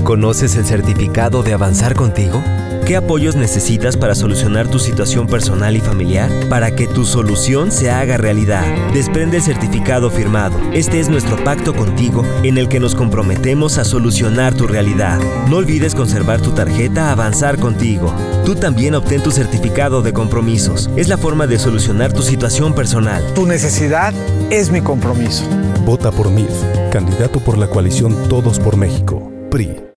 ¿Conoces el certificado de Avanzar Contigo? ¿Qué apoyos necesitas para solucionar tu situación personal y familiar? Para que tu solución se haga realidad, desprende el certificado firmado. Este es nuestro pacto contigo en el que nos comprometemos a solucionar tu realidad. No olvides conservar tu tarjeta Avanzar Contigo. Tú también obtén tu certificado de compromisos. Es la forma de solucionar tu situación personal. Tu necesidad es mi compromiso. Vota por MILF, candidato por la coalición Todos por México, PRI.